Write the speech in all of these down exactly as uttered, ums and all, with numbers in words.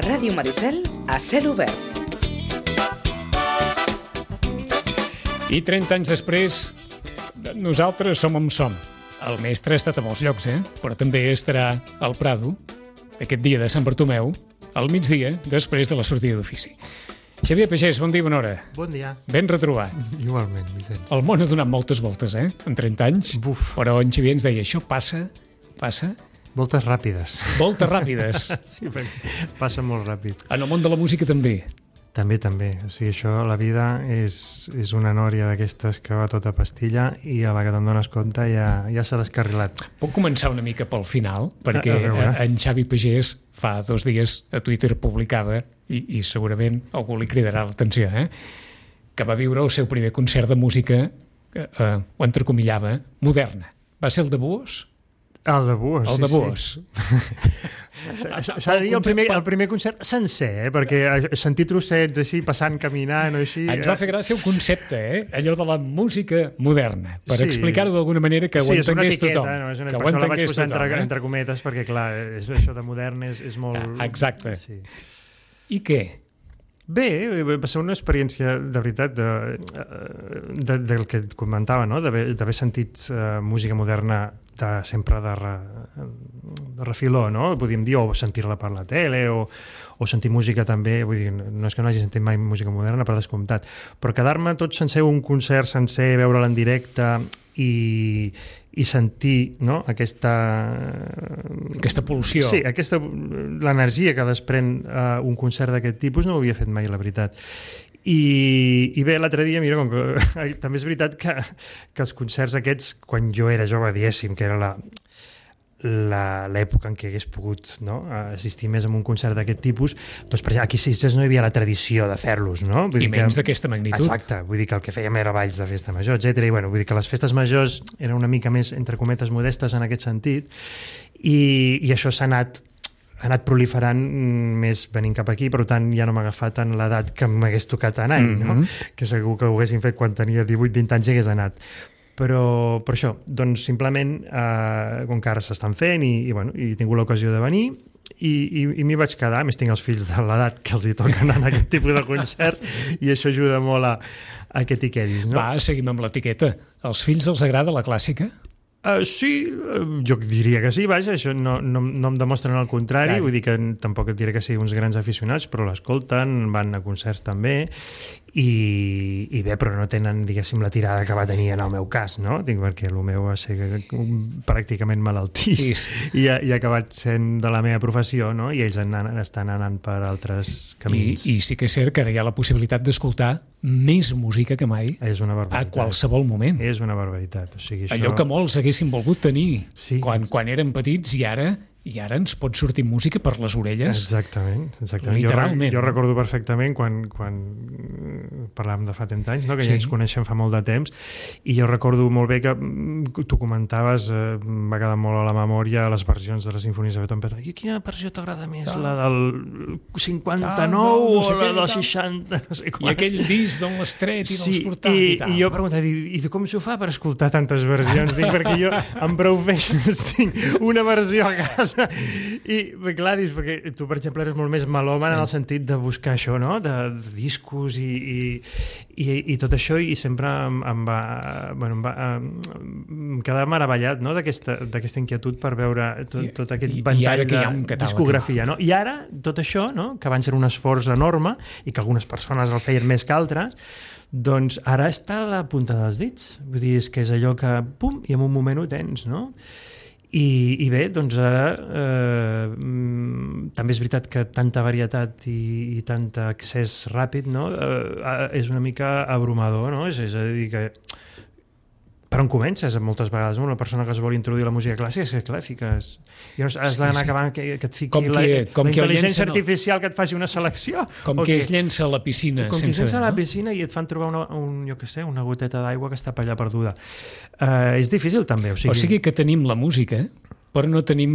Ràdio Maricel a cel obert. I trenta anys després, nosaltres som on som. El mestre ha estat a molts llocs, eh? Però també estarà al Prado, aquest dia de Sant Bartomeu, al migdia, després de la sortida d'ofici. Xavier Pagès, bon dia, bona hora. Bon dia. Ben retrobat. Igualment, Vicenç. El món ha donat moltes voltes, eh? En trenta anys. Buf. Però en Xavier ens deia, això passa, passa... Voltes ràpides. Voltes ràpides. Sí, perquè passa molt ràpid. En el món de la música també. També, també. O sigui, això, la vida és, és una nòria d'aquestes que va tota pastilla i a la que te'n dones compte ja, ja s'ha descarrilat. Puc començar una mica pel final? Perquè A- a veure. en Xavi Pagès fa dos dies a Twitter publicava, i, i segurament algú li cridarà l'atenció, eh? que va viure el seu primer concert de música, eh, eh, ho entrecomillava, moderna. Va ser el de Buos? El de Buos, El sí, de Buos. sí. S'ha de dir el primer, el primer concert sencer, eh? Perquè he sentit trossets així, passant, caminant o així... Ens va fer gràcia el concepte, eh? allò de la música moderna, per Sí. explicar-ho d'alguna manera que ho sí, és una entengués etiqueta, tothom. no? És una, Que per ho això la vaig entengués posar tothom. entre, Eh? entre cometes, perquè clar, és, això de modern és, és molt... Ah, exacte. Sí. I què? Bé, va ser una experiència de veritat de, de, del que et comentava, no? d'haver d'haver sentit uh, música moderna de, sempre de, re, de refiló, no? Podríem dir, o sentir-la per la tele, o, o sentir música també, vull dir, no és que no hagi sentit mai música moderna, per descomptat, però quedar-me tot sencer un concert sencer, veure-la en directe i, i sentir, no? aquesta... Aquesta pulsió. Sí, aquesta, l'energia que desprèn uh, un concert d'aquest tipus no ho havia fet mai, la veritat. I, i bé, l'altre dia, mira, com que, també és veritat que, que els concerts aquests, quan jo era jove, diguéssim, que era la la- l'època en què hagués pogut, no? assistir més a un concert d'aquest tipus, doncs per exemple, aquí a Sitges no hi havia la tradició de fer-los, no? Vull I dir menys que- d'aquesta magnitud. Exacte, vull dir que el que fèiem era balls de festa major, etcètera. I bueno, vull dir que les festes majors eren una mica més, entre cometes, modestes en aquest sentit, i, i això s'ha anat ha anat proliferant mm, més venint cap aquí, per tant ja no m'ha agafat en l'edat que m'hagués tocat anar, mm -hmm. no? Que segur que ho haguessin fet quan tenia divuit vint anys i hagués anat. Però per això, doncs simplement eh, com que ara s'estan fent i, i, bueno, i he tingut l'ocasió de venir i, i, i m'hi vaig quedar, a més tinc els fills de l'edat que els hi toca anar en aquest tipus de concerts i això ajuda molt a, a que t'hi quedis, no? Va, seguim amb l'etiqueta. Als fills els agrada la clàssica? Uh, sí, uh, jo diria que sí, vaja, això no, no, no em demostren el contrari, Clar. vull dir que tampoc et diré que siguin uns grans aficionats, però l'escolten, van a concerts també, i, i bé, però no tenen, diguéssim, la tirada que va tenir en el meu cas, no? Dic, perquè el meu va ser un- pràcticament malaltís Sí. i ha, i ha acabat sent de la meva professió, no? I ells anan, estan anant per altres I, camins. I sí que és cert que ara hi ha la possibilitat d'escoltar més música que mai És una a barbaritat. qualsevol moment. És una barbaritat. O sigui, això... Allò que molts haguessin volgut tenir Sí. quan, quan eren petits i ara i ara ens pot sortir música per les orelles. Exactament, exactament. Literalment. Jo, re- jo recordo perfectament quan, quan parlàvem de fa trenta anys, no? que Sí. ja ens coneixem fa molt de temps, i jo recordo molt bé que mm, tu comentaves, eh, em va quedar molt a la memòria les versions de les sinfonies de Beethoven, però i quina versió t'agrada més? Tal. La del cinquanta-nou Tal, no, no sé o la què, del tal. seixanta? No sé I quants. aquell disc d'on l'has tret i no Sí, l'has portat i, i, tal. i jo preguntava, i, i com s'ho fa per escoltar tantes versions? Dic, perquè jo amb prou feines tinc una versió a casa. I bé, clar, dius, perquè tu, per exemple, eres molt més melòman en el sentit de buscar això, no? De, de discos i, i, i, i tot això, i sempre em, em va, bueno, em va em quedar meravellat, no? d'aquesta d'aquesta inquietud per veure tot, tot aquest I- i ventall ara que hi ha de un catàleg. discografia. No? I ara, tot això, no? que abans era un esforç enorme i que algunes persones el feien més que altres, doncs ara està a la punta dels dits. Vull dir, és que és allò que, pum, i en un moment ho tens, no? I, i bé, doncs ara eh, mm, també és veritat que tanta varietat i, i tant accés ràpid, no? eh, és una mica abrumador, no? És, és a dir que per on comences moltes vegades, no? Una persona que es vol introduir a la música clàssica, és que clar, fiques... I has has d'anar sí. acabant que, que et fiqui Com la, qui- com la qui el intel·ligència llencen al- artificial que et faci una selecció. Com o que què? es llença a la piscina Com sense... que sense a la no? piscina i et fan trobar una, un, jo què sé, una goteta d'aigua que està per allà perduda. Uh, és difícil també, o sigui... O sigui que tenim la música, però no tenim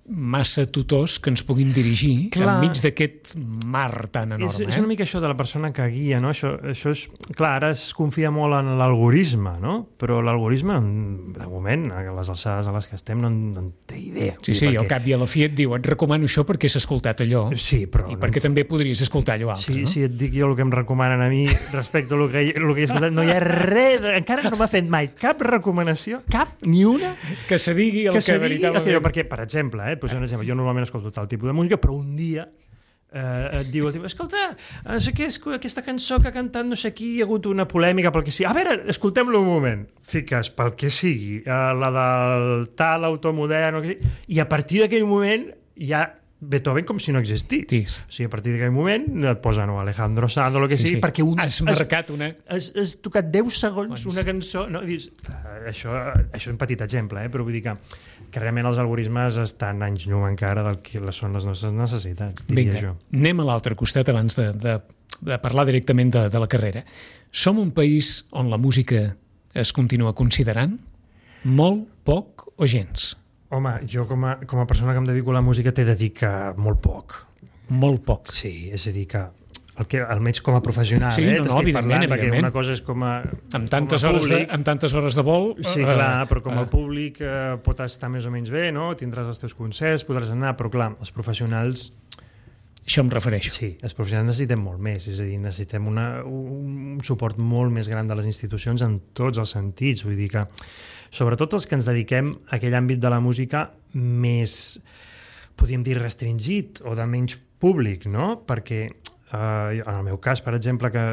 massa tutors que ens puguin dirigir Clar. enmig d'aquest mar tan enorme. És, és eh? una mica això de la persona que guia, no? Això, això és... Clar, ara es confia molt en l'algorisme, no? Però l'algorisme, de moment, a les alçades a les que estem, no, no en té idea. Sí, sí, perquè... al cap i a la fi et diu et recomano això perquè has escoltat allò. Sí, però... I no... perquè també podries escoltar allò altre, sí, no? Sí, et dic jo el que em recomanen a mi respecte a el que, el que he escoltat. No hi ha res, de... encara no m'ha fet mai cap recomanació, cap, ni una... Que se digui el que, que, que veritablement... Que jo, perquè, per exemple, eh, posem un exemple, jo normalment escolto tal tipus de música, però un dia eh, et diu, escolta, no sé què, aquesta cançó que ha cantat no sé qui, hi ha hagut una polèmica pel que sigui. A veure, escoltem-lo un moment. Fiques pel que sigui, eh, la del tal autor modern, i a partir d'aquell moment ja Beethoven com si no existís. Sí. O sigui, a partir d'aquell moment et posa no, Alejandro Sanz o el que sí, sigui, sí. perquè un, has marcat una... Has, has tocat deu segons doncs... una cançó, no? I dius, clar, això, això és un petit exemple, eh? Però vull dir que, que realment els algoritmes estan anys llum encara del que són les nostres necessitats, diria Vinga, jo. Anem a l'altre costat abans de, de, de parlar directament de, de la carrera. Som un país on la música es continua considerant molt, poc o gens? Home, jo com a, com a persona que em dedico a la música t'he de dir que molt poc. Molt poc. Sí, és a dir que el que almenys com a professional, sí, eh, no, no, t'estic parlant, perquè evidentment. una cosa és com a amb tantes, com a hores de, amb tantes hores de vol... Sí, uh, clar, però com el públic uh, pot estar més o menys bé, no? Tindràs els teus concerts, podràs anar, però clar, els professionals... Això em refereixo. Sí, els professionals necessitem molt més, és a dir, necessitem una, un suport molt més gran de les institucions en tots els sentits, vull dir que sobretot els que ens dediquem a aquell àmbit de la música més, podríem dir, restringit o de menys públic, no? Perquè eh, en el meu cas, per exemple, que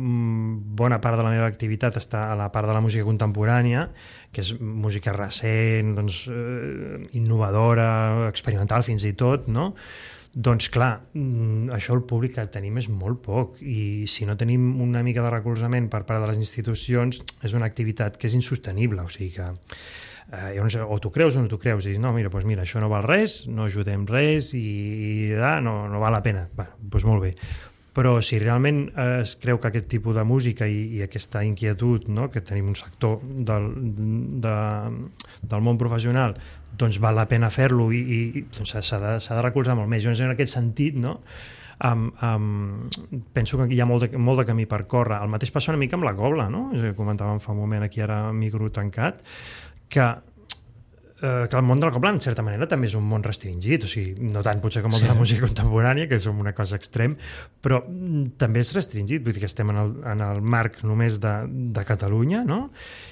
bona part de la meva activitat està a la part de la música contemporània, que és música recent, doncs, eh, innovadora, experimental fins i tot, no? Doncs clar, això el públic que tenim és molt poc i si no tenim una mica de recolzament per part de les institucions és una activitat que és insostenible, o sigui que eh, no sé, o t'ho creus o no t'ho creus i dius, no, mira, doncs mira, això no val res, no ajudem res i, i ah, no, no val la pena. Bé, doncs molt bé. Però si realment es creu que aquest tipus de música i, i aquesta inquietud, no, que tenim un sector del, de, del món professional, doncs val la pena fer-lo i, i doncs s'ha de, s'ha de recolzar molt més. Jo en aquest sentit, no, um, um, penso que hi ha molt de, molt de camí per córrer. El mateix passa una mica amb la cobla, no? Comentàvem fa un moment aquí ara micro tancat, que eh, que el món de la cobla en certa manera també és un món restringit, o sigui, no tant potser com el sí. de la música contemporània, que som una cosa extrem, però mm, també és restringit, vull dir que estem en el, en el marc només de, de Catalunya, no?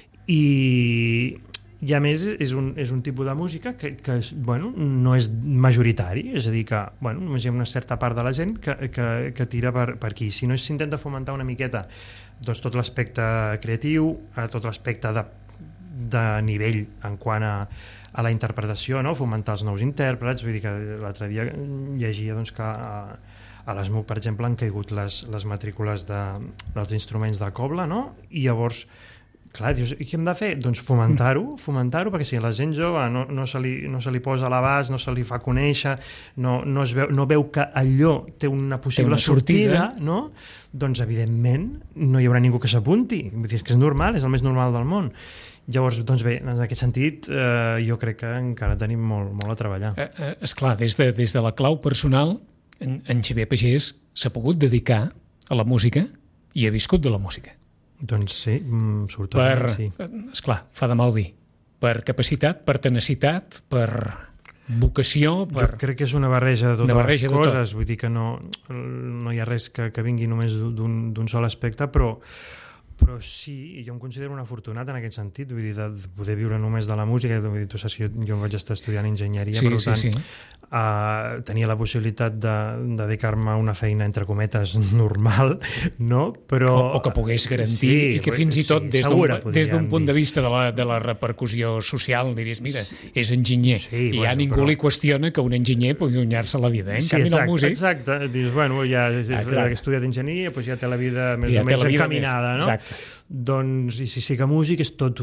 I, i a més és un, és un tipus de música que, que bueno, no és majoritari, és a dir que bueno, només hi ha una certa part de la gent que, que, que tira per, per aquí. Si no s'intenta fomentar una miqueta doncs, tot l'aspecte creatiu, tot l'aspecte de de nivell en quant a, a la interpretació, no? Fomentar els nous intèrprets, vull dir que l'altre dia llegia doncs, que a, a l'ESMUC, per exemple, han caigut les, les matrícules de, dels instruments de cobla, no? I llavors, clar, dius, i què hem de fer? Doncs fomentar-ho, fomentar-ho, perquè si la gent jove no, no, se li, no se li posa a l'abast, no se li fa conèixer, no, no, es veu, no veu que allò té una possible té una sortida, sortida, no? Doncs, evidentment, no hi haurà ningú que s'apunti. Vull dir, és que és normal, és el més normal del món. Llavors, doncs bé, en aquest sentit, eh, jo crec que encara tenim molt, molt a treballar. Eh, eh, esclar, des de, des de la clau personal, en, en Xavier Pagès s'ha pogut dedicar a la música i ha viscut de la música. Doncs sí, sortosament sí. Esclar, fa de mal dir. Per capacitat, per tenacitat, per vocació... Per... Jo crec que és una barreja de totes barreja les coses, de tot. Vull dir que no, no hi ha res que, que vingui només d'un, d'un sol aspecte, però però sí, jo em considero un afortunat en aquest sentit, vull dir, de poder viure només de la música. Vull dir, tu saps que jo, jo vaig estar estudiant enginyeria, sí, per sí, tant sí. Uh, tenia la possibilitat de, de dedicar-me a una feina entre cometes normal, no? Però, o, o que pogués garantir sí, i que fins i tot sí, des d'un des d'un punt de vista de la, de la repercussió social diries, mira, és enginyer sí, i bueno, ja ningú però... li qüestiona que un enginyer pugui guanyar-se la vida, eh? En sí, canvi exacte, el músic... Exacte, dius, bueno, ja ha estudiat enginyeria, doncs ja té la vida més ja o menys més. encaminada, no? Exacte. Doncs, i si sí que músic és tot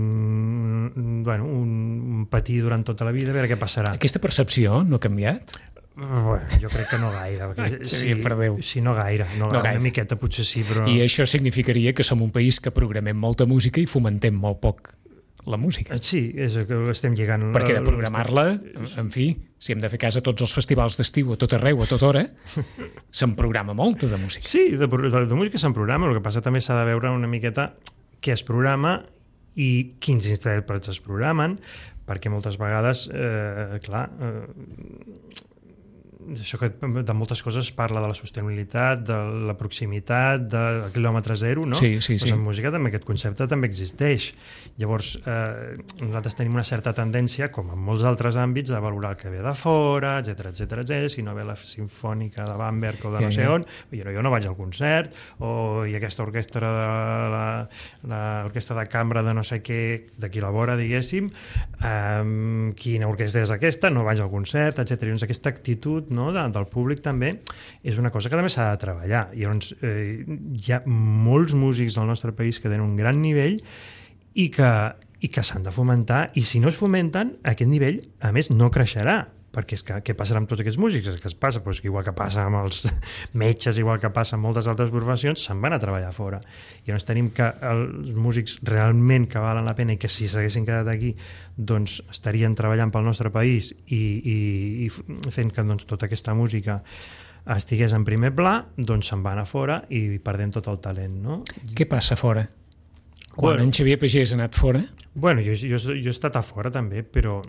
un, bueno, un patir durant tota la vida, a veure què passarà. Aquesta percepció no ha canviat? Bueno, jo crec que no gaire. Perquè, sí, sí, sí, no gaire. No, no gaire. Una miqueta potser sí, però... I això significaria que som un país que programem molta música i fomentem molt poc la música. Sí, és el que estem lligant. Perquè de programar-la, en fi, si hem de fer cas a tots els festivals d'estiu, a tot arreu, a tota hora, se'n programa molta de música. Sí, de, de, de música se'n programa, el que passa també s'ha de veure una miqueta què es programa i quins intèrprets es programen, perquè moltes vegades, eh, clar, eh, això que de moltes coses es parla de la sostenibilitat, de la proximitat, del quilòmetre zero, no? Sí, sí, sí. Pues en música també aquest concepte també existeix. Llavors, eh, nosaltres tenim una certa tendència, com en molts altres àmbits, a valorar el que ve de fora, etcètera, etcètera, etcètera. Si no ve la sinfònica de Bamberg o de no sé on, jo, jo no vaig al concert, o hi ha aquesta orquestra de l'orquestra de cambra de no sé què, d'aquí la vora, diguéssim, eh, quina orquestra és aquesta, no vaig al concert, etcètera. Llavors, aquesta actitud, no, de, del públic també és una cosa que també s'ha de treballar. I llavors eh, hi ha molts músics del nostre país que tenen un gran nivell i que, i que s'han de fomentar, i si no es fomenten, aquest nivell a més no creixerà, perquè és que què passarà amb tots aquests músics? És que es passa, doncs, igual que passa amb els metges, igual que passa amb moltes altres professions, se'n van a treballar fora. I llavors tenim que els músics realment que valen la pena i que si s'haguessin quedat aquí doncs estarien treballant pel nostre país i, i, i fent que doncs, tota aquesta música estigués en primer pla, doncs se'n van a fora i perdent tot el talent, no? Què passa fora? Quan Bueno. en Xavier Pagès ha anat fora? Bueno, jo, jo, jo he estat a fora també, però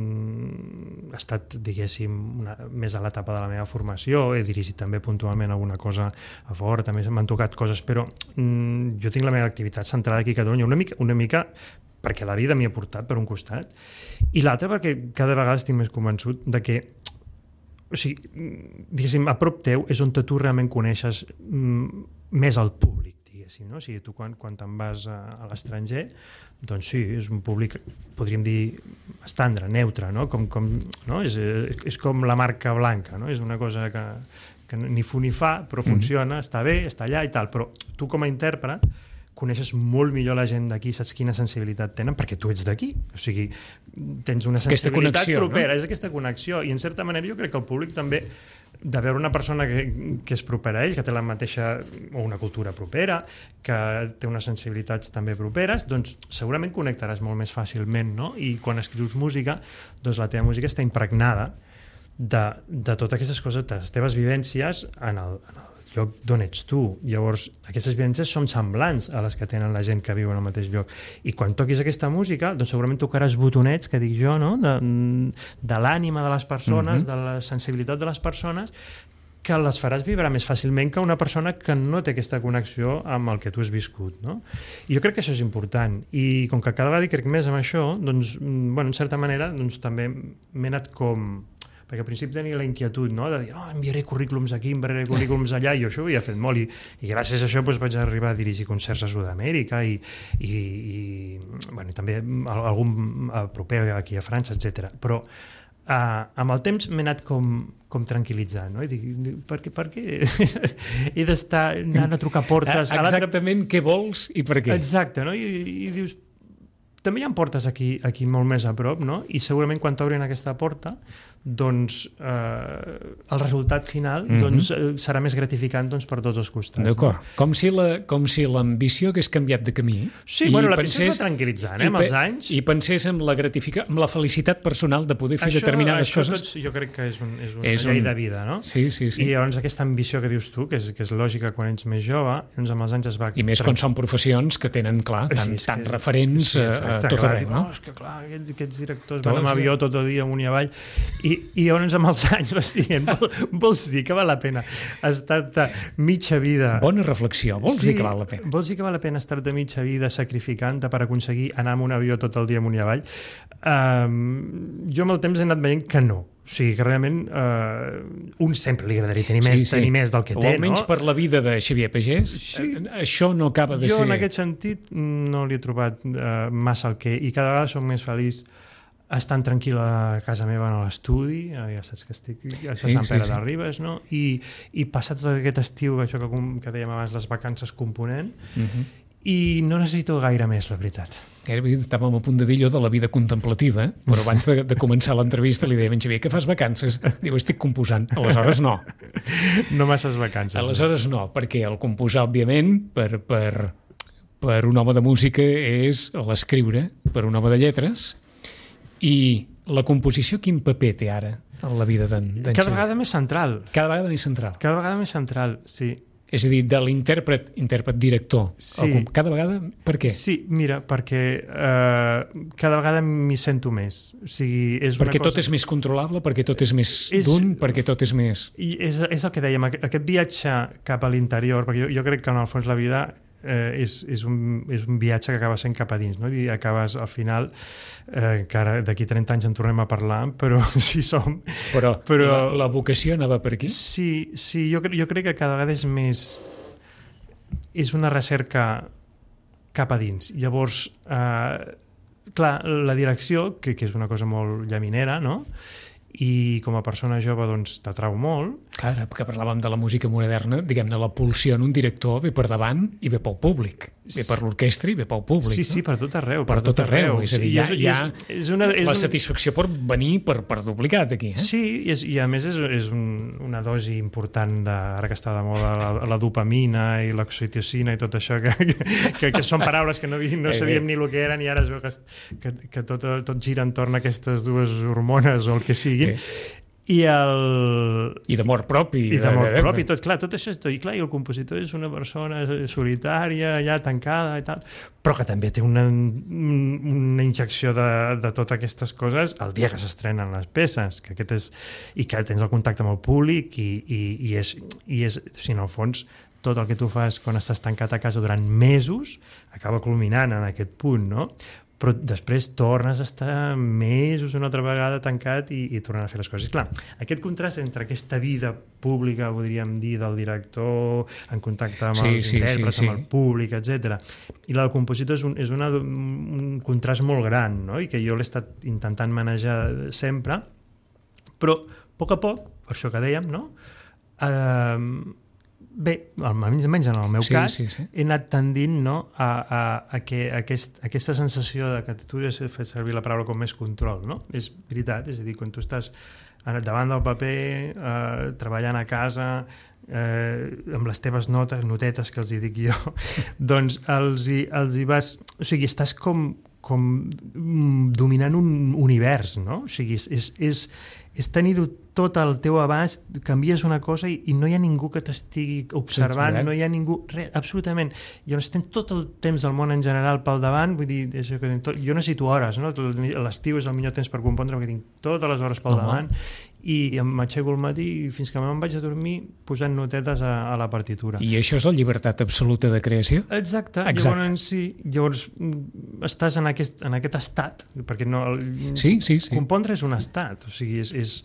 mm, he estat, diguéssim, una, més a l'etapa de la meva formació, he dirigit també puntualment alguna cosa a fora, també m'han tocat coses, però mm, jo tinc la meva activitat centrada aquí a Catalunya, una mica, una mica perquè la vida m'hi ha portat per un costat, i l'altre perquè cada vegada estic més convençut de que, o sigui, diguéssim, a prop teu és on tu realment coneixes mm, més el públic, diguéssim, no? O sigui, tu quan, quan te'n vas a, a l'estranger, doncs sí, és un públic, podríem dir, estàndard, neutre, no? Com, com, no? És, és com la marca blanca, no? És una cosa que, que ni fu ni fa, però funciona, mm-hmm. està bé, està allà i tal, però tu com a intèrpret coneixes molt millor la gent d'aquí, saps quina sensibilitat tenen, perquè tu ets d'aquí. O sigui, tens una sensibilitat propera, no? És aquesta connexió. I en certa manera jo crec que el públic també, de veure una persona que, que és propera a ell, que té la mateixa, o una cultura propera, que té unes sensibilitats també properes, doncs segurament connectaràs molt més fàcilment, no? I quan escrius música, doncs la teva música està impregnada de, de totes aquestes coses, de les teves vivències en el, en el lloc d'on ets tu. Llavors, aquestes vivències són semblants a les que tenen la gent que viu en el mateix lloc. I quan toquis aquesta música, doncs segurament tocaràs botonets, que dic jo, no? de, de l'ànima de les persones, mm-hmm. de la sensibilitat de les persones, que les faràs vibrar més fàcilment que una persona que no té aquesta connexió amb el que tu has viscut, no? I jo crec que això és important. I com que cada vegada hi crec més amb això, doncs, bueno, en certa manera, doncs també m'he anat com... perquè al principi tenia la inquietud, no? De dir, oh, enviaré currículums aquí, enviaré currículums allà, i jo això ho havia fet molt, i, i gràcies a això doncs, vaig arribar a dirigir concerts a Sud-amèrica i, i, i, bueno, i també algun proper aquí a França, etcètera. Però uh, amb el temps m'he anat com, com tranquil·litzant, no? I dic, per què, per què he d'estar anant a trucar portes? Exactament què vols i per què? Exacte, no? I, i dius, també hi ha portes aquí, aquí molt més a prop, no? I segurament quan t'obrin aquesta porta, doncs eh, el resultat final mm-hmm. doncs, eh, serà més gratificant doncs, per tots els costats. D'acord. No? Com si la, com si l'ambició hagués canviat de camí. Sí, bueno, l'ambició es va tranquil·litzant, eh, amb els anys. I pensés en la gratifica, amb la felicitat personal de poder fer això, determinades això coses. Tots, jo crec que és, un, és una és llei un... de vida, no? Sí, sí, sí. I llavors aquesta ambició que dius tu, que és, que és lògica quan ets més jove, doncs amb els anys es va... I més quan són professions que tenen, clar, tant, sí, tant que... referents sí, exacte, a tot clar, arreu, no? Oh, és que clar, aquests, aquests directors tots, van amb avió tot el dia amunt i avall, i, i llavors amb els anys vas dient, Vol, vols dir que val la pena estar-te mitja vida... Bona reflexió, vols sí, dir que val la pena? Vols dir que val la pena estar-te mitja vida sacrificant-te per aconseguir anar amb un avió tot el dia amunt i avall? Um, jo amb el temps he anat veient que no. O sigui, que realment uh, un sempre li agradaria tenir més, sí, sí. tenir més del que o té, no? O almenys per la vida de Xavier Pagès, sí. això no acaba de jo, ser... Jo en aquest sentit no li he trobat uh, massa el que... I cada vegada soc més feliç estant tranquil a casa meva a l'estudi, ja saps que estic a Sant sí, Pere sí, de Ribes, no? I, i passar tot aquest estiu, això que, que dèiem abans, les vacances component, uh-huh. i no necessito gaire més, la veritat. Gairebé estàvem a punt de dir allò de la vida contemplativa, eh? Però abans de, de començar l'entrevista li deia a Xavier, que fas vacances? Diu, estic composant. Aleshores no. No masses vacances. Aleshores no, perquè el composar, òbviament, per... per per un home de música és l'escriure, per un home de lletres, i la composició quin paper té ara en la vida d'en Cada Xavier? vegada més central. Cada vegada més central. Cada vegada més central, sí. És a dir, de l'intèrpret, intèrpret-director. Sí. Cada vegada, per què? Sí, mira, perquè eh, cada vegada m'hi sento més. O sigui, és Perquè una tot cosa... és més controlable, perquè tot és més És- d'un, perquè tot és més... I és, és el que dèiem, aqu- aquest viatge cap a l'interior, perquè jo, jo crec que en el fons la vida eh, és, és, un, és un viatge que acaba sent cap a dins, no? I acabes al final, eh, que ara d'aquí trenta anys en tornem a parlar, però si som... Però, Però- la, la vocació anava per aquí? Sí, sí, jo, cre- jo crec que cada vegada és més... És una recerca cap a dins. Llavors, eh, clar, la direcció, que, que és una cosa molt llaminera, no? I com a persona jove doncs t'atrau molt. Ara que parlàvem de la música moderna, diguem-ne, la pulsió en un director ve per davant i ve pel públic. Ve per l'orquestra i ve pel públic. Sí, sí, no? per tot arreu. Per tot arreu. És a dir, Sí, hi ha, i és- hi ha és, és una, és la un- satisfacció per venir per, per duplicat aquí. Eh? Sí, i, és, i a més és, és un, una dosi important de, ara que està de moda la, la dopamina i l'oxitocina i tot això, que, que, que són paraules que no, havíem- no Bé, sabíem bé. ni el que eren i ara es veu que, es- que, que tot, tot gira entorn a aquestes dues hormones o el que siguin. Bé. I el... I d'amor propi. I d'amor de- de- propi, tot, clar, tot això és tot. I clar, i el compositor és una persona solitària, allà tancada i tal, però que també té una, una injecció de, de totes aquestes coses el dia que s'estrenen les peces, que aquest és, i que tens el contacte amb el públic i, i, i és, i és, o sigui, en el fons, tot el que tu fas quan estàs tancat a casa durant mesos acaba culminant en aquest punt, no? Però després tornes a estar mesos una altra vegada tancat i, i tornant a fer les coses. I clar, aquest contrast entre aquesta vida pública, podríem dir, del director, en contacte amb Sí, els sí, intèrprets, sí, amb sí. el públic, etcètera. I la del compositor és, un, és una, un contrast molt gran, no? I que jo l'he estat intentant manejar sempre, però a poc a poc, per això que dèiem, no? Eh, Bé, almenys en el meu Sí, cas, sí, sí. he anat tendint, no, a, a, a que aquest, aquesta sensació de que tu has fet servir la paraula com més control, no? És veritat, és a dir, quan tu estàs davant del paper, eh, treballant a casa, eh, amb les teves notes, notetes que els hi dic jo, doncs els hi, els hi vas... O sigui, estàs com, com dominant un univers, no? O sigui, és, és, és, és tenir-ho tot al teu abast, canvies una cosa i, i no hi ha ningú que t'estigui observant, Sí, no hi ha ningú, res, absolutament. Llavors tens tot el temps del món en general pel davant, vull dir, és que tot, jo necessito hores, no? L'estiu és el millor temps per compondre perquè tinc totes les hores pel Home. davant i em m'aixeco al matí i fins que me'n vaig a dormir posant notetes a, a la partitura. I això és la llibertat absoluta de creació? Exacte, Exacte. llavors sí, llavors mm, estàs en aquest, en aquest estat, perquè no, el, Sí, sí, sí. compondre és un estat, o sigui, és, és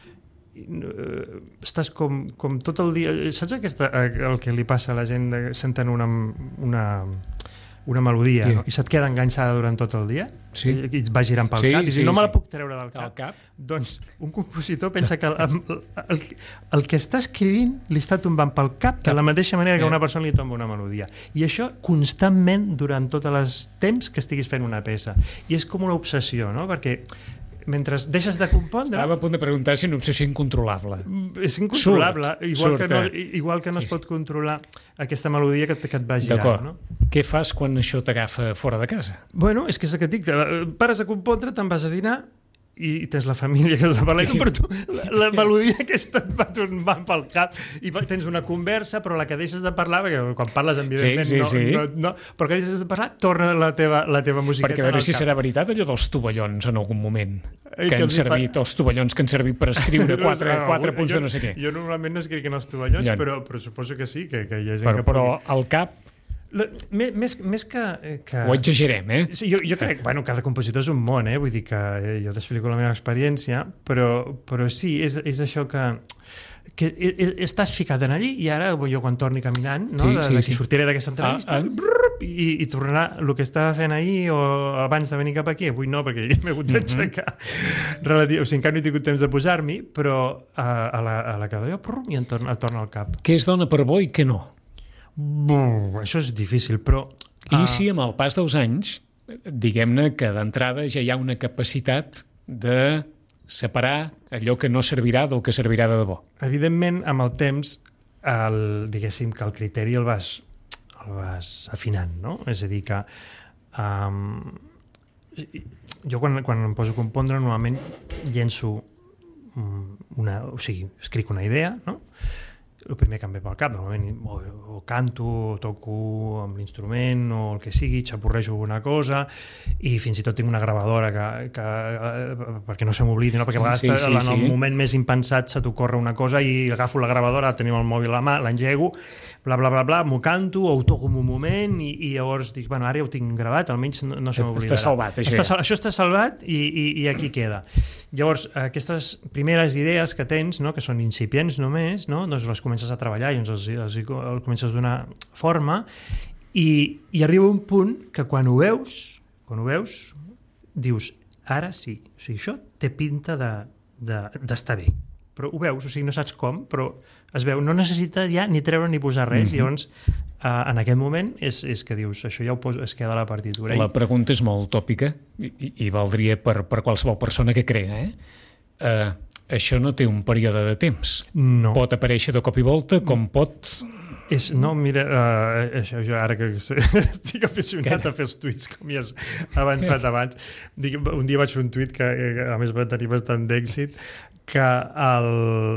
eh, estàs com, com tot el dia, saps aquesta, el que li passa a la gent de, senten una, una, una melodia, Sí. no? I se't queda enganxada durant tot el dia, Sí. i et va girant pel Sí, cap i sí, dius, no me la sí. puc treure del cap. Al cap? Doncs un compositor pensa que el, el, el, el que està escrivint li està tombant pel cap de la mateixa manera que Eh. una persona li tomba una melodia. I això constantment durant tots els temps que estiguis fent una peça. I és com una obsessió, no? Perquè mentre deixes de compondre... Estava a punt de preguntar si una obsessió incontrolable. És incontrolable, Surt, igual, surt, que no, eh? igual que no Sí, es pot controlar aquesta melodia que, que et va girant. D'acord. No? Què fas quan això t'agafa fora de casa? Bueno, és que és el que et dic, eh, pares a compondre, te'n vas a dinar i tens la família que has de parlar, però tu, la, la melodia aquesta et va tombant pel cap i va- tens una conversa, però la que deixes de parlar, perquè quan parles evidentment Sí, sí, no, sí. no, no, però que deixes de parlar, torna la teva, la teva musiqueta Perquè a veure al si cap. serà veritat allò dels tovallons en algun moment. Eh, Que que han els hi fa- servit, els tovallons que han servit per escriure quatre, No, quatre jo- punts de no sé què. Jo normalment no escric en els tovallons, Ja. però, però suposo que sí, que, que hi ha gent Però, que però pugui. al cap La, més, més, més que... eh, que... ho exagerem, eh? Sí, jo, jo crec, bueno, cada compositor és un món, eh? Vull dir que eh, jo t'explico la meva experiència, però, però sí, és, és això que que e- e- estàs ficat en allí i ara jo quan torni caminant, no? Sí, de, sí, de, sí. sortiré d'aquesta entrevista Ah, ah. brrr, i, i tornarà el que estava fent ahir o abans de venir cap aquí, avui no perquè m'he hagut d'aixecar relatiu, o sigui, encara no he tingut temps de posar-m'hi, però a, a la, a la que d'allò brrr, i em torna, em torna al cap. Què es dona per bo i què no? Brrr, això és difícil, però I ah, si amb el pas dels anys, diguem-ne que d'entrada ja hi ha una capacitat de separar allò que no servirà del que servirà de debò. evidentment, amb el temps, el, diguéssim que el criteri el vas, el vas afinant, no? És a dir, que um, jo quan, quan em poso a compondre normalment llenço una, o sigui, escric una idea, no? El primer que em ve pel cap, normalment o, o canto, o toco amb l'instrument o el que sigui, xapurrejo alguna cosa i fins i tot tinc una gravadora que, que, perquè no se m'oblidi, no? Perquè a vegades sí, sí, en el sí. moment més impensat se t'ocorre una cosa i agafo la gravadora, tenim el mòbil a la mà, l'engego, bla, bla, bla, bla, m'ho canto o ho toco en un moment i, i llavors dic, bueno, ara ja ho tinc gravat, almenys no, no se m'oblidarà. Està salvat, això. Està, això està salvat i, i, i aquí queda. Llavors, aquestes primeres idees que tens, no? Que són incipients només, no? Doncs les comences a treballar i els, els, els comences a donar forma i, i arriba un punt que quan ho veus, quan ho veus, dius, ara sí, o sigui, això té pinta de, de, d'estar bé. Però ho veus, o sigui, no saps com, però es veu, no necessita ja ni treure ni posar res, mm-hmm. llavors uh, en aquest moment és, és que dius, això ja ho poso, es queda a la partitura. La pregunta és molt tòpica i, i, i valdria per, per qualsevol persona que crea, eh? Uh, això no té un període de temps. No. Pot aparèixer de cop i volta, com pot... És, no, mira, uh, això jo ara que estic aficionat a fer els tuits com ja has avançat abans, dic, un dia vaig fer un tuit que a més va tenir bastant d'èxit, que el,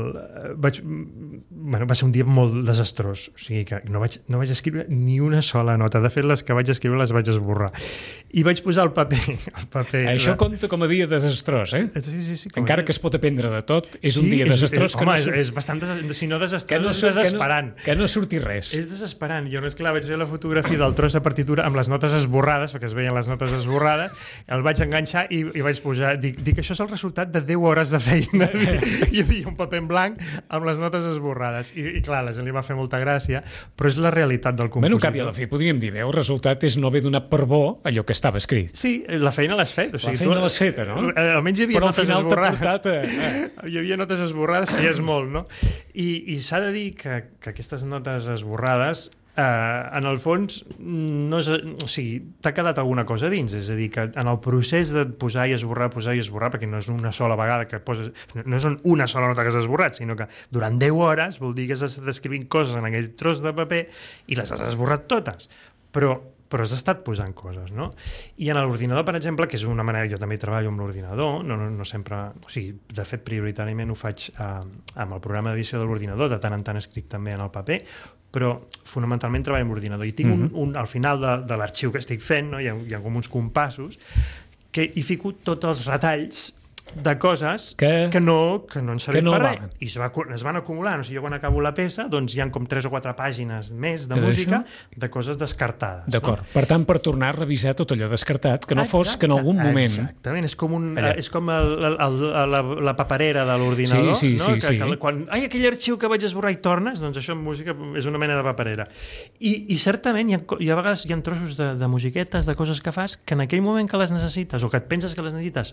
vaig, bueno, va ser un dia molt desastrós, o sigui que no vaig, no vaig escriure ni una sola nota, de fet les que vaig escriure les vaig esborrar i vaig posar el paper, el paper això de... compta com a dia desastrós, eh? Sí, sí, sí, encara dia... que es pot aprendre de tot, és sí, un dia desastrós és, que home, no és, és bastant des... si no desastrós, que no, és desesperant que no, que no surti res, és desesperant. Jo no, és clar, vaig fer la fotografia del tros de partitura amb les notes esborrades, perquè es veien les notes esborrades, el vaig enganxar i, i vaig posar, dic, dic, això és el resultat de deu hores de feina. Hi havia un paper en blanc amb les notes esborrades i, i clar, la gent li va fer molta gràcia, però és la realitat del compositor. Bueno, cap i a la fi, podríem dir, bé, el resultat és no haver donat per bo allò que estava escrit. Sí, la feina l'has fet. O sigui, la feina tu, l'has feta, no? Almenys hi havia però notes esborrades. A... Hi havia notes esborrades, que ja és molt, no? I, i s'ha de dir que, que aquestes notes esborrades Uh, en el fons no és, o sigui, t'ha quedat alguna cosa dins, és a dir, que en el procés de posar i esborrar, posar i esborrar, perquè no és una sola vegada que poses, no és una sola nota que has esborrat, sinó que durant deu hores vol dir que has estat escrivint coses en aquell tros de paper i les has esborrat totes, però però has estat posant coses, no? I en l'ordinador, per exemple, que és una manera, jo també treballo amb l'ordinador, no, no, no sempre, o sigui, de fet, prioritàriament ho faig eh, amb el programa d'edició de l'ordinador, de tant en tant escric també en el paper, però fonamentalment treballo amb l'ordinador i tinc mm-hmm. un, un, al final de, de l'arxiu que estic fent, no? hi, ha, hi ha com uns compassos que hi fico tots els retalls de coses que, que, no, que no en serveixen no per res. valen. I es, va, es van acumulant. O sigui, jo quan acabo la peça, doncs hi ha com tres o quatre pàgines més de música de coses descartades. D'acord. No? Per tant, per tornar a revisar tot allò descartat, que no Exacte. fos que en algun moment... Exactament. És com, un, és com el, el, el, la, la paperera de l'ordinador. Sí, sí, no? sí, que, sí. que, quan, ai, aquell arxiu que vaig esborrar i tornes, doncs això en música és una mena de paperera. I, i certament hi ha, hi ha vegades hi ha trossos de, de musiquetes, de coses que fas, que en aquell moment que les necessites o que et penses que les necessites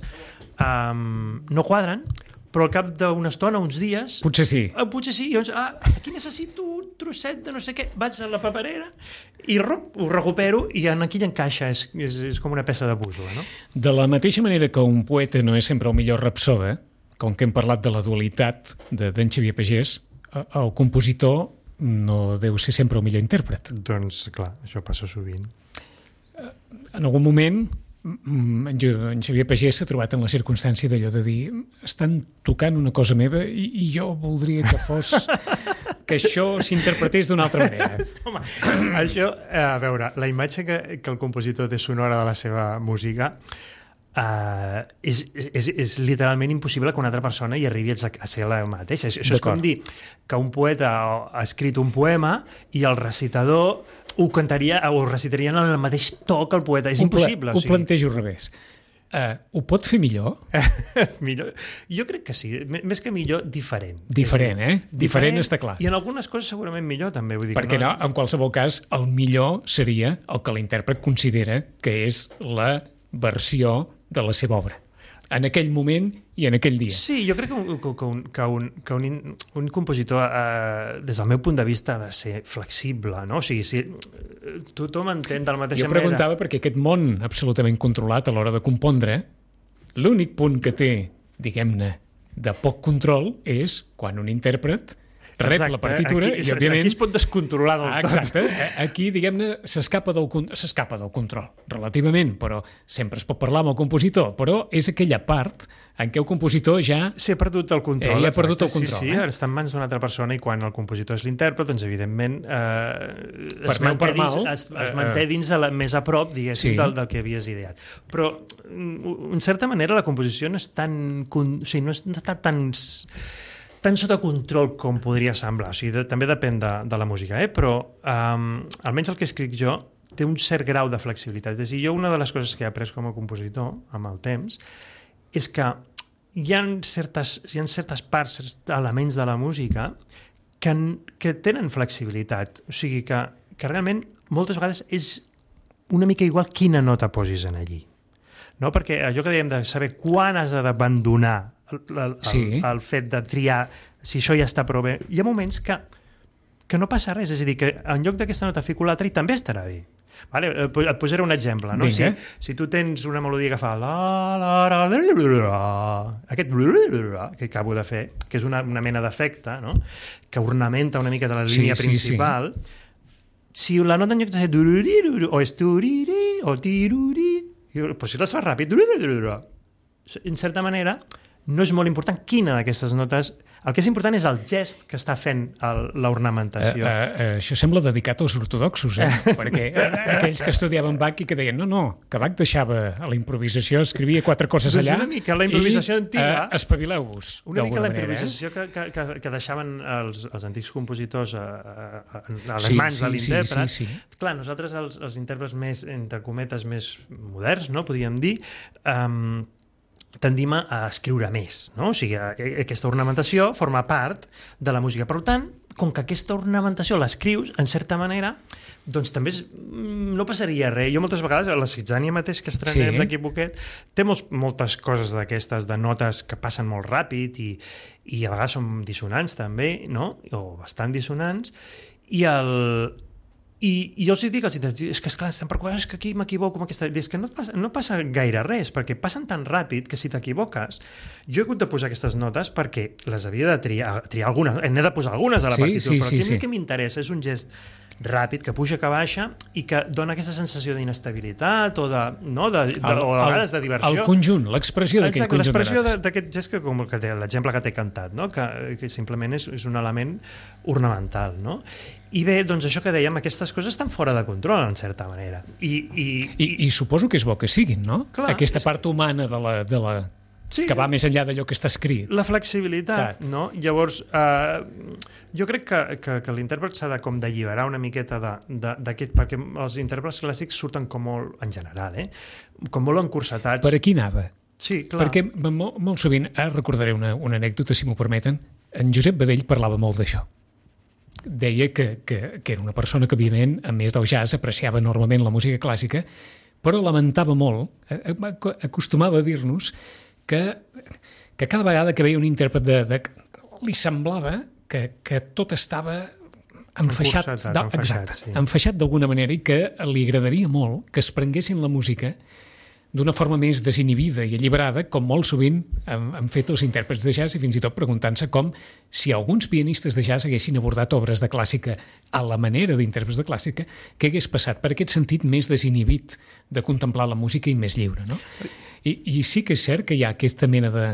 um, no quadren, però al cap d'una estona, uns dies... Potser sí. Eh, potser sí. Llavors, ah, aquí necessito un trosset de no sé què. Vaig a la paperera i rup, ho recupero i en aquí encaixa. És, és, és com una peça de puzzle, no? De la mateixa manera que un poeta no és sempre el millor rapsoda, com que hem parlat de la dualitat d'en Xavier Pagès, el compositor no deu ser sempre el millor intèrpret. Doncs, clar, això passa sovint. En algun moment... en Xavier Pagès s'ha trobat en la circumstància d'allò de dir estan tocant una cosa meva i, i jo voldria que fos que això s'interpretés d'una altra manera. Home, això, a veure, la imatge que, que el compositor té sonora de la seva música uh, és, és, és literalment impossible que una altra persona hi arribi a, a ser la mateixa. Això és com dir que un poeta ha escrit un poema i el recitador ho cantaria o ho recitaria en el mateix to que el poeta. És ho impossible. Ho o sigui... plantejo al revés. Uh, ho pot fer millor? millor? Jo crec que sí. Més que millor, diferent. Diferent, eh? Diferent, diferent està clar. I en algunes coses segurament millor, també. Vull dir Perquè no, no, en qualsevol cas, el millor seria el que l'intèrpret considera que és la versió de la seva obra. En aquell moment i en aquell dia. Sí, jo crec que un, que un, que un, que un, un compositor, eh, des del meu punt de vista, ha de ser flexible, no? O sigui, si tothom entén de la mateixa manera... Jo preguntava manera... perquè aquest món absolutament controlat a l'hora de compondre, l'únic punt que té, diguem-ne, de poc control és quan un intèrpret rep Exacte, la partitura aquí, i, òbviament... Aquí es pot descontrolar del tot. Exacte. Aquí, diguem-ne, s'escapa del, s'escapa del control, relativament, però sempre es pot parlar amb el compositor, però és aquella part en què el compositor ja... Sí, ha perdut el control. Eh, ha perdut el control. Sí, sí, eh? està en mans d'una altra persona i quan el compositor és l'intèrpret, doncs, evidentment, eh, per es, meu, manté per mal, dins, es, es manté dins de la, més a prop, diguéssim, sí. del, del que havies ideat. Però, en certa manera, la composició no és tan... O sigui, no, és, no està tan... tan sota control com podria semblar. O sigui, de, també depèn de, de la música, eh? Però um, almenys el que escric jo té un cert grau de flexibilitat. És a dir, jo una de les coses que he après com a compositor amb el temps és que hi ha certes, hi ha certes parts, certs elements de la música que, que tenen flexibilitat. O sigui, que, que realment moltes vegades és una mica igual quina nota posis en allí. No? Perquè allò que dèiem de saber quan has d'abandonar el, el, sí. el, el fet de triar si això ja està prou bé, hi ha moments que, que no passa res, és a dir, que en lloc d'aquesta nota fico l'altra i també estarà bé. Vale? Et posaré un exemple, no? Si, si tu tens una melodia que fa la, la, la, la, la, la, aquest que acabo de fer, que és una, una mena d'efecte, no? Que ornamenta una mica de la línia sí, principal, sí, sí. Si la nota en lloc de ser o és turiri o tiruri, però si les fas ràpid, en certa manera no és molt important quina d'aquestes notes. El que és important és el gest que està fent l'ornamentació. Uh, uh, uh, això sembla dedicat als ortodoxos, eh? Perquè aquells que estudiaven Bach i que deien no, no, que Bach deixava a la improvisació, escrivia quatre coses allà una mica la improvisació i antiga, uh, espavileu-vos. Una mica la manera, improvisació eh? que, que, que, que deixaven els, els antics compositors a, a, a, a les sí, mans sí, de l'intèrpret. Sí, sí, sí. Clar, nosaltres, els, els intèrprets més, entre cometes, més moderns, no, podríem dir, um, tendim a escriure més, no? O sigui, aquesta ornamentació forma part de la música. Per tant, com que aquesta ornamentació l'escrius, en certa manera, doncs també és, no passaria res. Jo moltes vegades, a la Sitzània mateix que estrenem sí. d'aquí poquet, té molts, moltes coses d'aquestes, de notes que passen molt ràpid i, i a vegades són dissonants també, no? O bastant dissonants, i el... I, i jo els dic als intèrprets, és que esclar, estan preocupats, és que aquí m'equivoco amb aquesta... És que no passa, no passa gaire res, perquè passen tan ràpid que si t'equivoques... Jo he hagut de posar aquestes notes perquè les havia de triar, triar algunes, n'he de posar algunes a la sí, partitura, sí, però sí, el sí. que m'interessa és un gest ràpid, que puja, que baixa, i que dona aquesta sensació d'inestabilitat o de, no, de, de, el, o a vegades de diversió. El conjunt, l'expressió d'aquell conjunt l'expressió de notes. d'aquest gest, que, com que l'exemple que t'he cantat, no? que, que simplement és, és un element ornamental. No? I bé, doncs això que dèiem, aquestes coses estan fora de control, en certa manera. I, i, I, i suposo que és bo que siguin, no? Clar, aquesta és... part humana de la... De la... Sí, que va més enllà d'allò que està escrit. La flexibilitat, Tat. no? Llavors, eh, jo crec que, que, que l'intèrpret s'ha de com d'alliberar una miqueta d'aquest, perquè els intèrprets clàssics surten com molt, en general, eh? com molt encursetats. Per aquí anava. Sí, clar. Perquè molt, molt sovint, ara recordaré una, una anècdota, si m'ho permeten, en Josep Badell parlava molt d'això. Deia que, que, que era una persona que, òbviament, a més del jazz, apreciava enormement la música clàssica, però lamentava molt, acostumava a dir-nos que, que cada vegada que veia un intèrpret de, de, li semblava que, que tot estava enfaixat, de, exacte, sí. enfaixat d'alguna manera i que li agradaria molt que es prenguessin la música d'una forma més desinhibida i alliberada, com molt sovint han, han fet els intèrprets de jazz i fins i tot preguntant-se com si alguns pianistes de jazz haguessin abordat obres de clàssica a la manera d'intèrprets de clàssica, què hagués passat per aquest sentit més desinhibit de contemplar la música i més lliure, no? I, i sí que és cert que hi ha aquesta mena de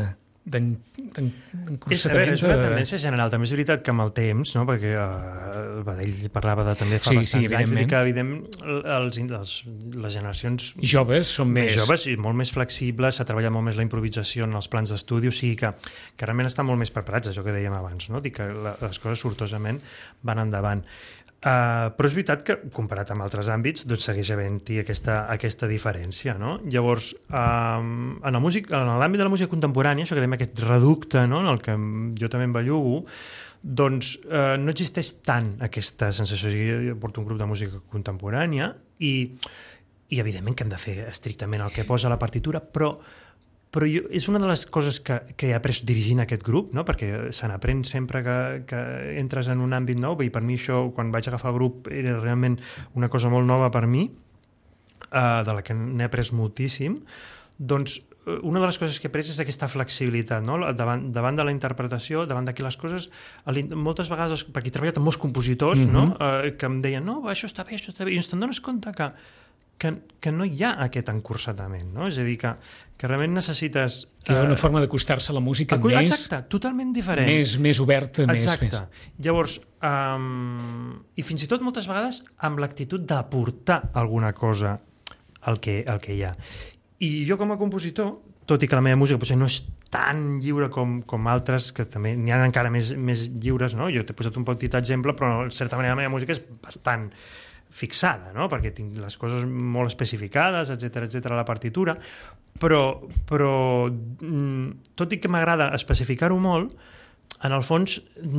és, a veure, és una tendència general. També és veritat que amb el temps, no? Perquè uh, el Badell parlava de també fa sí, bastants sí, anys, que evidentment els, els, les generacions joves són més... joves i molt més flexibles, s'ha treballat molt més la improvisació en els plans d'estudi, o sigui que, que realment estan molt més preparats, això que dèiem abans, no? Dic que la, les coses sortosament van endavant. Uh, però és veritat que, comparat amb altres àmbits, doncs segueix havent-hi aquesta, aquesta diferència, no? Llavors, um, en l'àmbit de la música contemporània, això que dèiem, aquest reducte, no?, en el que jo també em bellugo, doncs uh, no existeix tant aquesta sensació. Jo porto un grup de música contemporània i, i evidentment que hem de fer estrictament el que posa la partitura, però però jo, és una de les coses que, que he après dirigint aquest grup, no? Perquè se n'aprèn sempre que, que entres en un àmbit nou, i per mi això, quan vaig agafar el grup, era realment una cosa molt nova per mi, uh, de la que n'he après moltíssim. Doncs una de les coses que he après és aquesta flexibilitat, no? davant, davant de la interpretació, davant d'aquí les coses, moltes vegades, perquè he treballat amb molts compositors, mm-hmm. no? eh, que em deien, no, això està bé, això està bé, i ens te'n dones compte que, que, que no hi ha aquest encursetament, no? És a dir, que, que realment necessites... Que hi ha una forma d'acostar-se a la música acu- més... Exacte, totalment diferent. Més, més oberta, exacte. més... Exacte. Llavors, um, i fins i tot moltes vegades amb l'actitud d'aportar alguna cosa al que, al que hi ha. I jo com a compositor, tot i que la meva música potser no és tan lliure com, com altres, que també n'hi ha encara més, més lliures, no? Jo t'he posat un petit exemple, però en certa manera la meva música és bastant fixada, no? Perquè tinc les coses molt especificades, etcètera, etcètera, a la partitura, però, però tot i que m'agrada especificar-ho molt, en el fons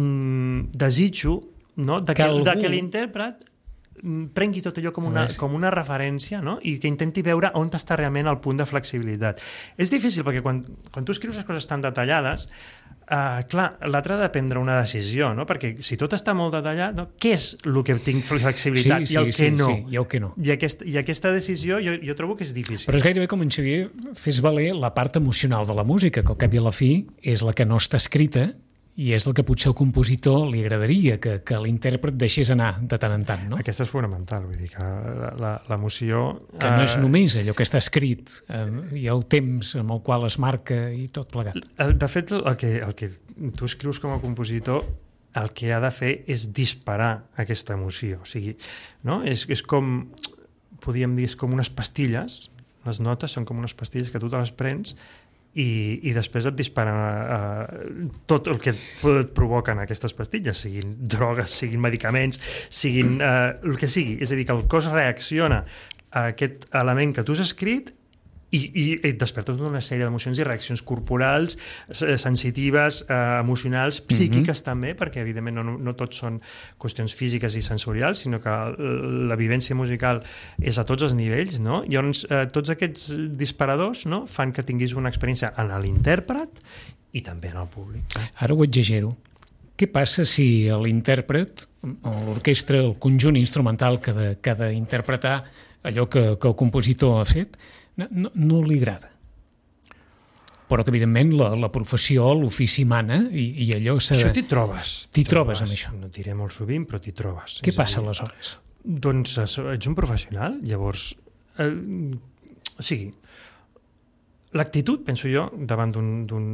desitjo, no? de que, algú... de que l'intèrpret prengui tot allò com una, com una referència, no? I que intenti veure on està realment el punt de flexibilitat. És difícil perquè quan, quan tu escrius les coses tan detallades, uh, clar, l'altre ha de prendre una decisió, no? Perquè si tot està molt detallat, no? Què és el que tinc flexibilitat sí, sí, i el sí, que no? Sí, i el que no. I, aquest, i aquesta decisió jo, jo trobo que és difícil. Però és gairebé com en Xavier fes valer la part emocional de la música, que al cap i a la fi és la que no està escrita, i és el que potser al compositor li agradaria, que, que l'intèrpret deixés anar de tant en tant, no? Aquesta és fonamental, vull dir que l'emoció... Que no és només allò que està escrit, eh, hi ha el temps amb el qual es marca i tot plegat. De fet, el que, el que tu escrius com a compositor, el que ha de fer és disparar aquesta emoció. O sigui, no? és, és com, podríem dir, és com unes pastilles, les notes són com unes pastilles que tu te les prens I, i després et disparen uh, tot el que et provoquen aquestes pastilles, siguin drogues, siguin medicaments, siguin uh, el que sigui. És a dir, que el cos reacciona a aquest element que tu has escrit i, i et desperta tota una sèrie d'emocions i reaccions corporals, sensitives, eh, emocionals, psíquiques mm-hmm. també, perquè evidentment no, no tots són qüestions físiques i sensorials, sinó que la vivència musical és a tots els nivells, no? Llavors, eh, tots aquests disparadors, no? fan que tinguis una experiència en l'intèrpret i també en el públic. Eh? Ara ho exagero. Què passa si l'intèrpret, l'orquestra, el conjunt instrumental que ha de, que ha d'interpretar allò que, que el compositor ha fet, no, no, no li agrada? Però que, evidentment, la, la professió, l'ofici mana i, i allò s'ha de... Això t'hi trobes. T'hi trobes amb això. No t'hi diré molt sovint, però t'hi trobes. Què passa aleshores? Doncs ets un professional, llavors... Eh, o sigui, l'actitud, penso jo, davant d'un...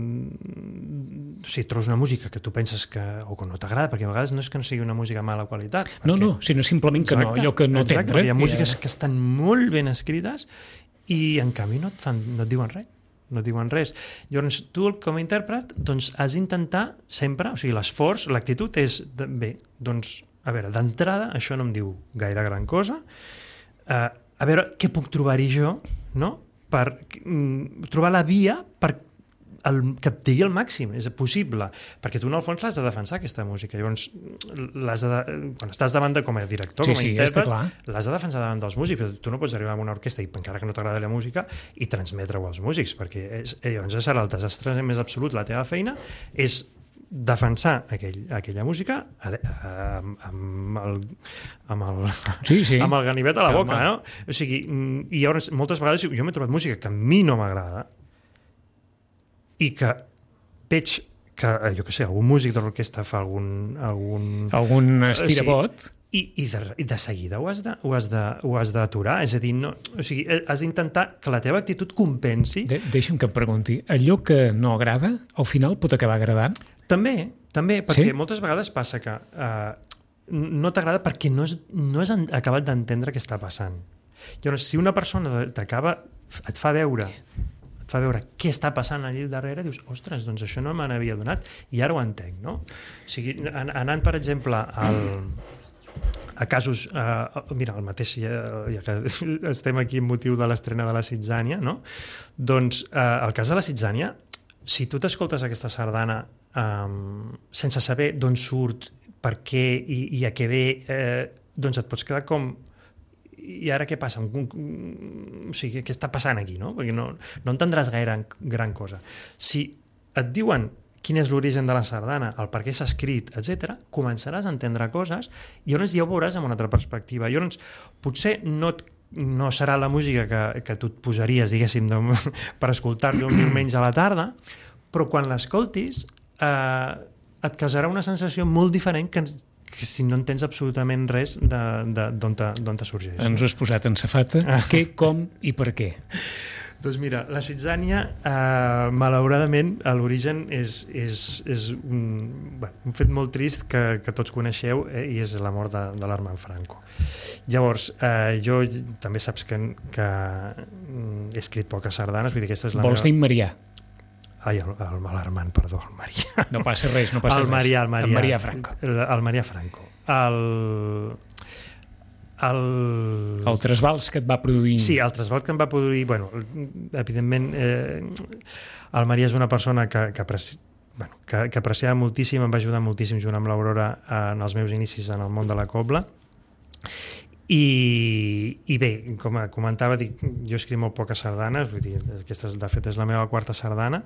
Si trobes una música que tu penses que... o que no t'agrada, perquè a vegades no és que no sigui una música de mala qualitat. Perquè... No, no, sinó simplement que exacte, no, allò que no t'entra. Hi ha músiques que estan molt ben escrites i, en canvi, no et, fan, no et diuen res. No et diuen res. Llavors, tu, com a intèrpret, doncs, has d'intentar sempre, o sigui, l'esforç, l'actitud és, de, bé, doncs, a veure, d'entrada, això no em diu gaire gran cosa, uh, a veure què puc trobar-hi jo, no?, per mm, trobar la via per el, que et digui el màxim, és possible, perquè tu en el fons l'has de defensar aquesta música, llavors l'has de, quan estàs davant de, com a director, sí, com a sí, intèrpret, l'has de defensar davant dels músics, però tu no pots arribar a una orquestra i encara que no t'agrada la música i transmetre-ho als músics, perquè és, llavors serà el desastre més absolut. La teva feina és defensar aquell, aquella música amb, amb, el, amb, el, sí, sí. amb el ganivet a la boca, Home. no? O sigui, i llavors moltes vegades jo m'he trobat música que a mi no m'agrada i que veig que, jo què sé, algun músic de l'orquestra fa algun... Algun, algun estirabot. Sí, i, i, de, i de seguida ho has de, ho has de, ho has d'aturar, és a dir, no, o sigui, has d'intentar que la teva actitud compensi. De, deixa'm que em pregunti, allò que no agrada, al final pot acabar agradant? També, també, perquè sí? moltes vegades passa que eh, no t'agrada perquè no has, no has acabat d'entendre què està passant. Llavors, si una persona t'acaba, et fa veure et fa veure què està passant allà darrere, dius, ostres, doncs això no me n'havia donat i ara ho entenc, no? O sigui, anant, per exemple, al, a casos, eh, mira, el mateix, ja, ja que estem aquí amb motiu de l'estrena de la Sitzània, no? Doncs eh, el cas de la Sitzània, si tu t'escoltes aquesta sardana eh, sense saber d'on surt, per què i, i a què ve, eh, doncs et pots quedar com... I ara què passa? O sigui, què està passant aquí, no? Perquè no, no entendràs gaire gran cosa. Si et diuen quin és l'origen de la sardana, el per què s'ha escrit, etcètera, començaràs a entendre coses i llavors ja ho veuràs amb una altra perspectiva. Llavors, potser no et no serà la música que, que tu et posaries, diguéssim, de, per escoltar-lo un diumenge a la tarda, però quan l'escoltis eh, et causarà una sensació molt diferent que, que si no entens absolutament res d'on te sorgeix. Ens ho has posat en safata. Ah. Què, com i per què? Doncs mira, la zitzània, eh, malauradament, a l'origen és, és, és un, bueno, un fet molt trist que, que tots coneixeu, eh, i és la mort de, de l'Armand Franco. Llavors, eh, jo també saps que, que he escrit poques sardanes, vull dir, aquesta és la Vols meva... dir Marià? Ai, l'Armand, perdó, el Marià. No passa res, no passa el Marià, el Marià, el Marià Franco. El, el Marià Franco. El... El... el trasbals que et va produir... Sí, el trasbals que em va produir... Bueno, evidentment, eh, el Marià és una persona que, que, apreci... bueno, que, que apreciava moltíssim, em va ajudar moltíssim junt amb l'Aurora en els meus inicis en el món de la cobla. I, i bé, com comentava, dic, jo escric molt poques sardanes, vull dir, aquesta de fet és la meva quarta sardana,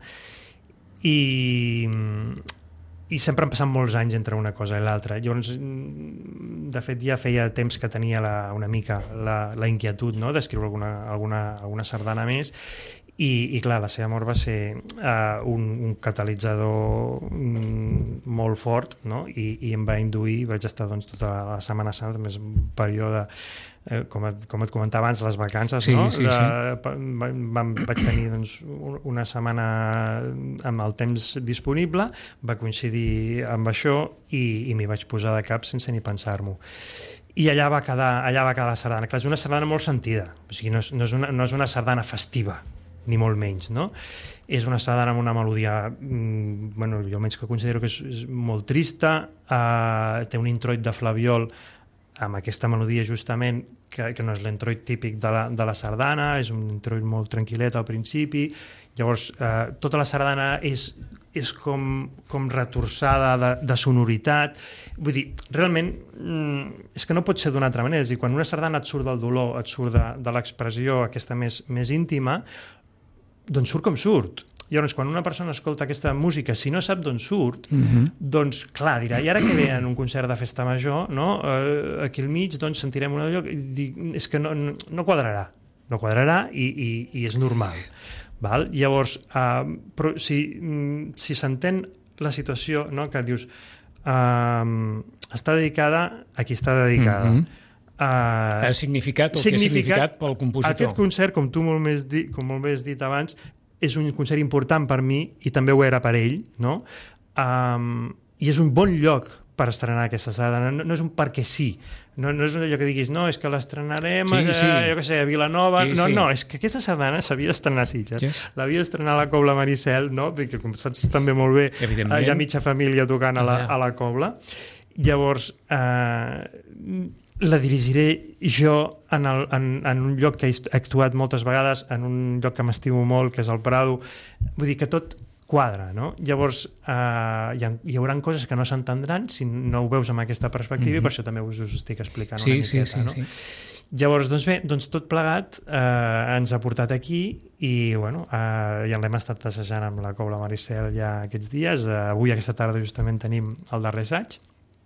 i, i sempre han passat molts anys entre una cosa i l'altra. Llavors, de fet, ja feia temps que tenia la, una mica la, la inquietud, no?, d'escriure alguna, alguna, alguna sardana més, i, i clar, la seva mort va ser uh, un, un catalitzador um, molt fort, no?, I, i em va induir, vaig estar doncs, tota la Setmana Santa, més un període, eh, com, et, com et comentava abans, les vacances, sí, no? Sí, de, sí. Va, va, vaig tenir doncs, una setmana amb el temps disponible, va coincidir amb això i, i m'hi vaig posar de cap sense ni pensar-m'ho. I allà va quedar, allà va quedar la sardana. Clar, és una sardana molt sentida, o sigui, no és, no és, una, no és una sardana festiva, ni molt menys, no? És una sardana amb una melodia, mmm, bueno, jo almenys que considero que és, és molt trista, eh, té un introit de flabiol amb aquesta melodia justament, que, que no és l'introit típic de la, de la sardana, és un introit molt tranquil·let al principi, llavors eh, tota la sardana és, és com, com retorçada de, de sonoritat, vull dir, realment mm, és que no pot ser d'una altra manera, és a dir, quan una sardana et surt del dolor, et surt de, de l'expressió aquesta més, més íntima, doncs surt com surt. Llavors, quan una persona escolta aquesta música, si no sap d'on surt, uh-huh. doncs, clar, dirà, i ara que ve en un concert de festa major, no? Uh, aquí al mig, doncs, sentirem una lloc, i dic, és que no, no quadrarà, no quadrarà i, i, i és normal. Val? Llavors, uh, però si, si s'entén la situació, no?, que dius, uh, està dedicada a qui està dedicada, uh-huh. Uh, el significat, el significat, que ha significat pel compositor. Aquest concert, com tu molt més, di, com molt més dit abans, és un concert important per mi i també ho era per ell, no? Um, i és un bon lloc per estrenar aquesta sardana, no, no és un perquè sí, no, no és allò que diguis, no, és que l'estrenarem, sí, sí. jo què sé, a Vilanova, sí, no, sí. no, és que aquesta sardana s'havia d'estrenar a Sitges, yes. l'havia d'estrenar a la Cobla Maricel, no? Perquè com saps també molt bé, hi ha mitja família tocant a la, a la Cobla. Llavors, eh, la dirigiré jo en, el, en, en un lloc que he actuat moltes vegades, en un lloc que m'estimo molt, que és el Prado. Vull dir que tot quadra, no? Llavors, eh, hi, ha, hi haurà coses que no s'entendran si no ho veus amb aquesta perspectiva, mm-hmm. i per això també us ho estic explicant sí, una miqueta. Sí, sí, no? sí. Llavors, doncs bé, doncs tot plegat eh, ens ha portat aquí i, bueno, eh, ja l'hem estat assajant amb la Cobla Maricel ja aquests dies. Eh, avui, aquesta tarda, justament tenim el darrer assaig.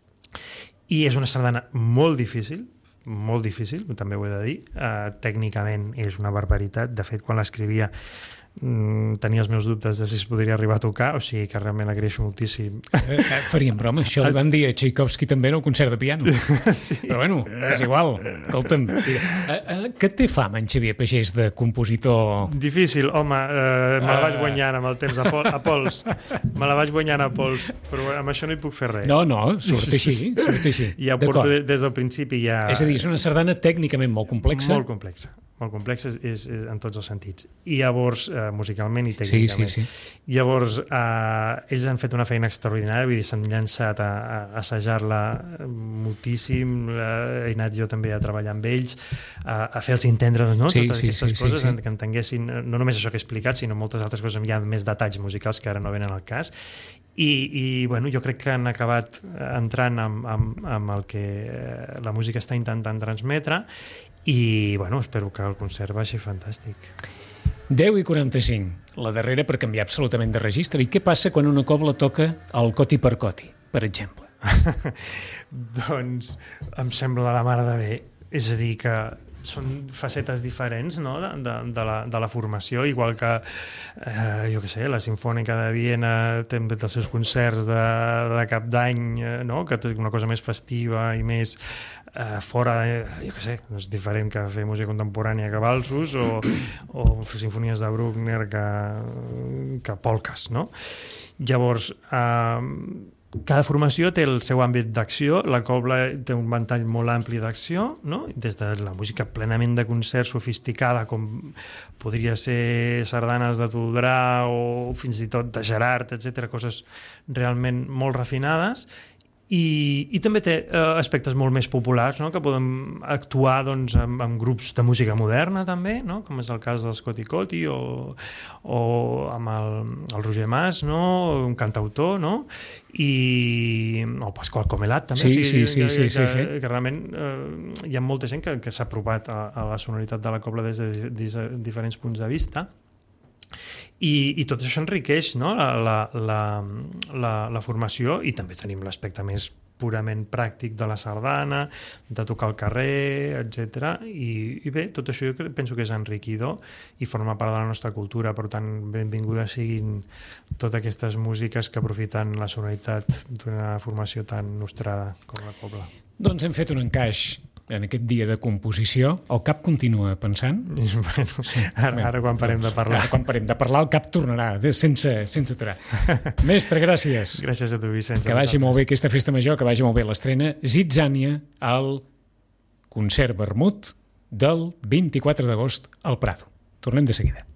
I és una sardana molt difícil, molt difícil, també ho he de dir. Uh, tècnicament és una barbaritat. De fet, quan l'escrivia mm, tenia els meus dubtes de si es podria arribar a tocar, o sigui que realment l'agraeixo moltíssim. Eh, eh, faríem broma, això li van dir a Tchaikovsky també en el concert de piano. Sí. Però bueno, és igual. Escolta'm, eh, eh, què té fama en Xavier Pagès de compositor? Difícil, home, eh, me la vaig guanyant amb el temps a, pol, a pols. Me la vaig guanyant a pols, però amb això no hi puc fer res. No, no, surt així, surt així. Ja porto des, des del principi ja... És a dir, és una sardana tècnicament molt complexa. Molt complexa. Molt complex és, és, és en tots els sentits. I llavors, eh, musicalment i tècnicament. Sí, sí, sí. Llavors, eh, ells han fet una feina extraordinària, vull dir, s'han llançat a, a assajar-la moltíssim, eh, he anat jo també a treballar amb ells, a, a fer-los entendre, no? Sí, Totes sí, aquestes sí, coses, sí, sí. que entenguessin no només això que he explicat, sinó moltes altres coses, hi ha més detalls musicals que ara no venen al cas. I, i bueno, jo crec que han acabat entrant amb, amb, amb el que la música està intentant transmetre i bueno, espero que el concert vagi fantàstic. deu i quaranta-cinc, la darrera per canviar absolutament de registre. I què passa quan una cobla toca el coti per coti, per exemple? Doncs em sembla la mare de bé. És a dir, que són facetes diferents, no? de, de, de, la, de la formació, igual que eh, jo què sé, la Simfònica de Viena té els seus concerts de, de cap d'any, eh, no? Que té una cosa més festiva i més eh, fora, de, jo què sé, és diferent que fer música contemporània que valsos o, o sinfonies de Bruckner que, que polques, no? Llavors, eh, cada formació té el seu àmbit d'acció, la cobla té un ventall molt ampli d'acció, no? Des de la música plenament de concert sofisticada, com podria ser sardanes de Toldrà o fins i tot de Gerard, etcètera, coses realment molt refinades, i, i també té eh, aspectes molt més populars, no? Que podem actuar doncs, amb, amb grups de música moderna també, no? Com és el cas dels Coti Coti o, o amb el, el Roger Mas, no? Un cantautor, no? I o Pasqual Comelat també, sí, sí, sí, que, sí, que, sí, sí. que realment eh, hi ha molta gent que, que s'ha aprovat a, a la sonoritat de la cobla des de, des de diferents punts de vista. I, i tot això enriqueix, no? la, la, la, la, la formació, i també tenim l'aspecte més purament pràctic de la sardana, de tocar al carrer, etcètera. I, i bé, tot això jo penso que és enriquidor i forma part de la nostra cultura, per tant, benvingudes siguin totes aquestes músiques que aprofiten la sonoritat d'una formació tan nostrada com la cobla. Doncs hem fet un encaix en aquest dia de composició. El cap continua pensant? Bueno, ara, ara quan parem de parlar. Ara quan parem de parlar el cap tornarà, sense, sense aturar. Mestre, gràcies. Gràcies a tu, Vicenç. Que vagi molt bé aquesta festa major, que vagi molt bé l'estrena Zitzània al concert Vermut del vint-i-quatre d'agost al Prado. Tornem de seguida.